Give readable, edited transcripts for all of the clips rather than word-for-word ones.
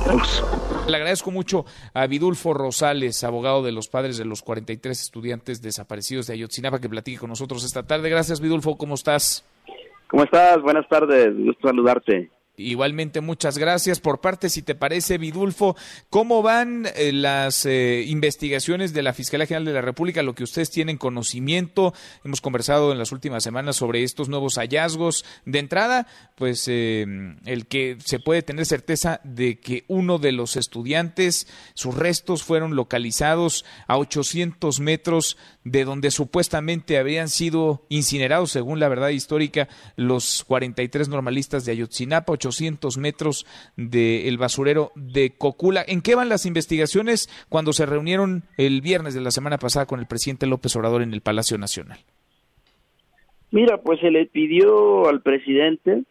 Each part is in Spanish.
Le agradezco mucho a Vidulfo Rosales, abogado de los padres de los 43 estudiantes desaparecidos de Ayotzinapa, que platique con nosotros esta tarde. Gracias, Vidulfo, ¿cómo estás? ¿Cómo estás? Buenas tardes, gusto saludarte. Igualmente, muchas gracias. Por parte, si te parece, Vidulfo, ¿cómo van las investigaciones de la Fiscalía General de la República? Lo que ustedes tienen conocimiento, hemos conversado en las últimas semanas sobre estos nuevos hallazgos. De entrada, pues el que se puede tener certeza de que uno de los estudiantes, sus restos fueron localizados a 800 metros de donde supuestamente habían sido incinerados, según la verdad histórica, los 43 normalistas de Ayotzinapa, 800 metros del basurero de Cocula. ¿En qué van las investigaciones cuando se reunieron el viernes de la semana pasada con el presidente López Obrador en el Palacio Nacional? Mira, pues se le pidió al presidente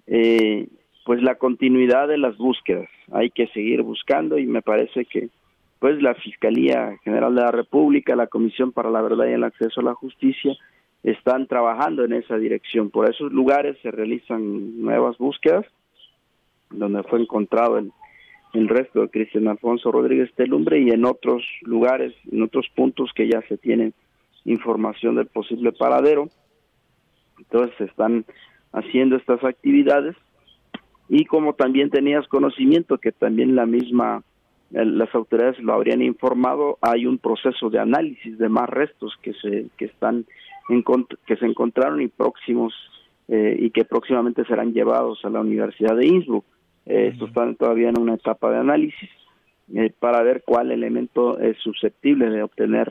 pues la continuidad de las búsquedas. Hay que seguir buscando y me parece que pues la Fiscalía General de la República, la Comisión para la Verdad y el Acceso a la Justicia están trabajando en esa dirección. Por esos lugares se realizan nuevas búsquedas, donde fue encontrado el resto de Cristian Alfonso Rodríguez Telumbre, y en otros lugares, en otros puntos que ya se tiene información del posible paradero. Entonces se están haciendo estas actividades, y como también tenías conocimiento que también las autoridades lo habrían informado, hay un proceso de análisis de más restos que se encontraron y próximos y que próximamente serán llevados a la Universidad de Innsbruck. Estos están todavía en una etapa de análisis para ver cuál elemento es susceptible de obtener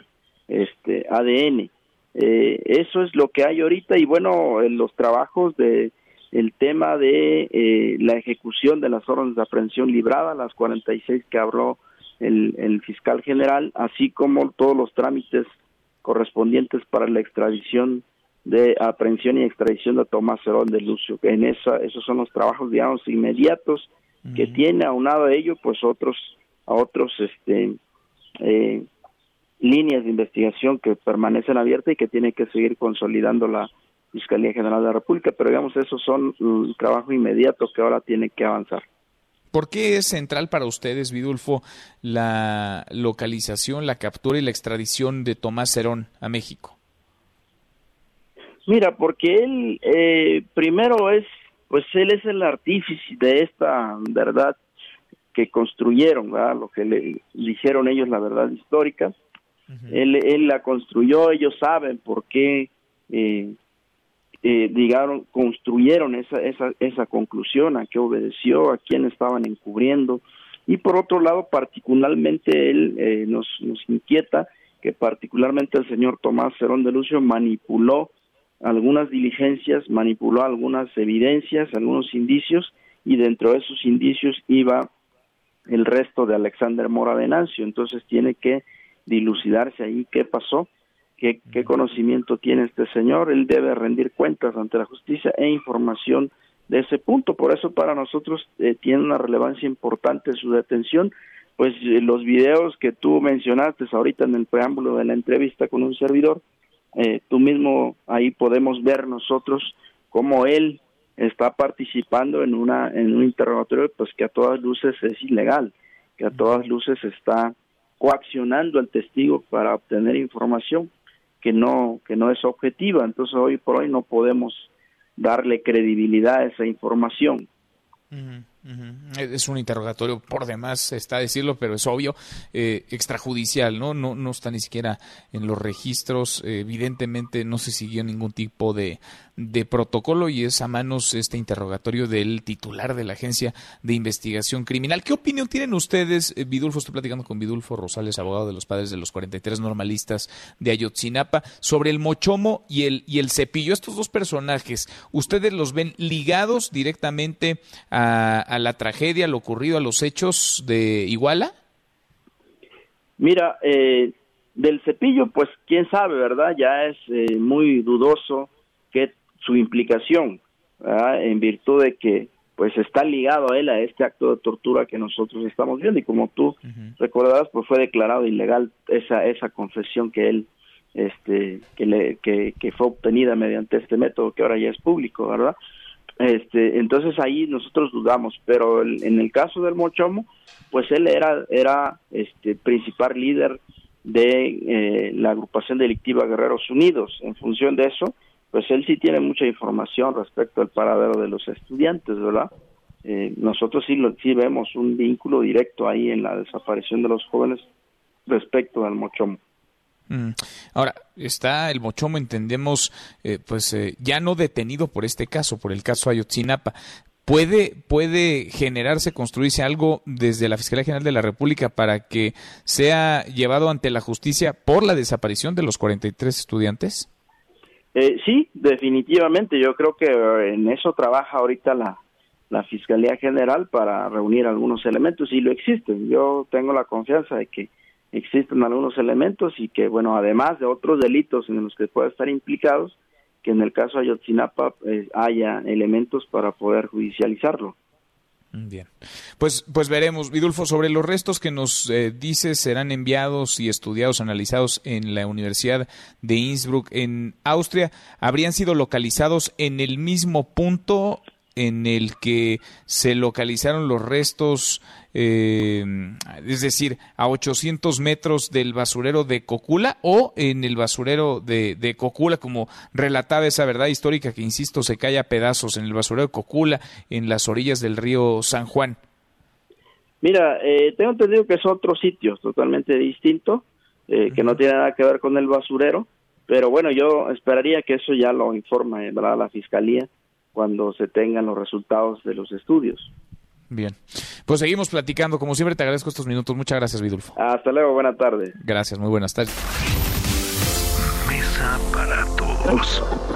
ADN. Eso es lo que hay ahorita, y bueno, en los trabajos de el tema de la ejecución de las órdenes de aprehensión librada, las 46 que habló el fiscal general, así como todos los trámites correspondientes para la extradición de aprehensión y extradición de Tomás Herón de Lucio. Esos son los trabajos, digamos, inmediatos que tiene. Aunado a ello, pues otros líneas de investigación que permanecen abiertas y que tiene que seguir consolidando la Fiscalía General de la República, pero digamos, esos son el trabajo inmediato que ahora tiene que avanzar. ¿Por qué es central para ustedes, Vidulfo, la localización, la captura y la extradición de Tomás Herón a México? Mira, porque él primero él es el artífice de esta verdad que construyeron, ¿verdad? Lo que le dijeron ellos, la verdad histórica. Uh-huh. Él la construyó, ellos saben por qué construyeron esa conclusión, a qué obedeció, a quién estaban encubriendo. Y por otro lado, particularmente él nos inquieta que particularmente el señor Tomás Herón de Lucio manipuló algunas diligencias, manipuló algunas evidencias, algunos indicios, y dentro de esos indicios iba el resto de Alexander Mora Venancio. Entonces tiene que dilucidarse ahí qué pasó, qué conocimiento tiene este señor. Él debe rendir cuentas ante la justicia e información de ese punto. Por eso para nosotros tiene una relevancia importante su detención, pues los videos que tú mencionaste ahorita en el preámbulo de la entrevista con un servidor, tú mismo ahí podemos ver nosotros cómo él está participando en un interrogatorio pues que a todas luces es ilegal, que a todas luces está coaccionando al testigo para obtener información que no es objetiva. Entonces hoy por hoy no podemos darle credibilidad a esa información. Uh-huh. Es un interrogatorio, por demás está decirlo, pero es obvio, extrajudicial, no está ni siquiera en los registros. Evidentemente no se siguió ningún tipo de protocolo, y es a manos este interrogatorio del titular de la Agencia de Investigación Criminal. ¿Qué opinión tienen ustedes, Vidulfo? Estoy platicando con Vidulfo Rosales, abogado de los padres de los 43 normalistas de Ayotzinapa, sobre el Mochomo y el Cepillo. Estos dos personajes, ¿ustedes los ven ligados directamente a la tragedia, lo ocurrido, a los hechos de Iguala? Mira, del Cepillo, pues quién sabe, ¿verdad? Ya es muy dudoso que su implicación, ¿verdad? En virtud de que pues está ligado a él a este acto de tortura que nosotros estamos viendo, y como tú recordarás, pues fue declarado ilegal esa confesión que él que fue obtenida mediante este método que ahora ya es público, ¿verdad? Entonces ahí nosotros dudamos, pero en el caso del Mochomo, pues él era principal líder de la agrupación delictiva Guerreros Unidos. En función de eso, pues él sí tiene mucha información respecto al paradero de los estudiantes, ¿verdad? Nosotros sí vemos un vínculo directo ahí en la desaparición de los jóvenes respecto al Mochomo. Ahora, está el Mochomo, entendemos, ya no detenido por este caso, por el caso Ayotzinapa. ¿Puede generarse, construirse algo desde la Fiscalía General de la República para que sea llevado ante la justicia por la desaparición de los 43 estudiantes? Sí, definitivamente. Yo creo que en eso trabaja ahorita la Fiscalía General para reunir algunos elementos, y lo existen. Yo tengo la confianza de que existen algunos elementos y que, bueno, además de otros delitos en los que pueda estar implicados, que en el caso de Ayotzinapa haya elementos para poder judicializarlo. Bien, pues veremos. Vidulfo, sobre los restos que nos dices serán enviados y estudiados, analizados en la Universidad de Innsbruck en Austria, ¿habrían sido localizados en el mismo punto en el que se localizaron los restos, es decir, a 800 metros del basurero de Cocula, o en el basurero de Cocula, como relataba esa verdad histórica que, insisto, se cae a pedazos, en el basurero de Cocula, en las orillas del río San Juan? Mira, tengo entendido que es otro sitio totalmente distinto, que no tiene nada que ver con el basurero, pero bueno, yo esperaría que eso ya lo informe, ¿verdad?, la Fiscalía, cuando se tengan los resultados de los estudios. Bien, pues seguimos platicando. Como siempre, te agradezco estos minutos. Muchas gracias, Vidulfo. Hasta luego, buenas tardes. Gracias, muy buenas tardes. Mesa para todos.